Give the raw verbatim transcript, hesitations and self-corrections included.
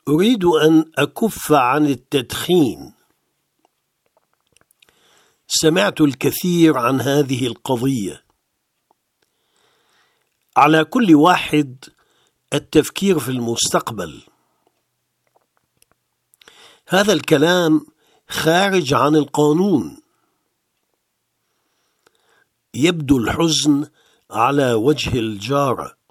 أريد أن أكف عن التدخين. سمعت الكثير عن هذه القضية. على كل واحد التفكير في المستقبل. هذا الكلام خارج عن القانون. يبدو الحزن على وجه الجارة.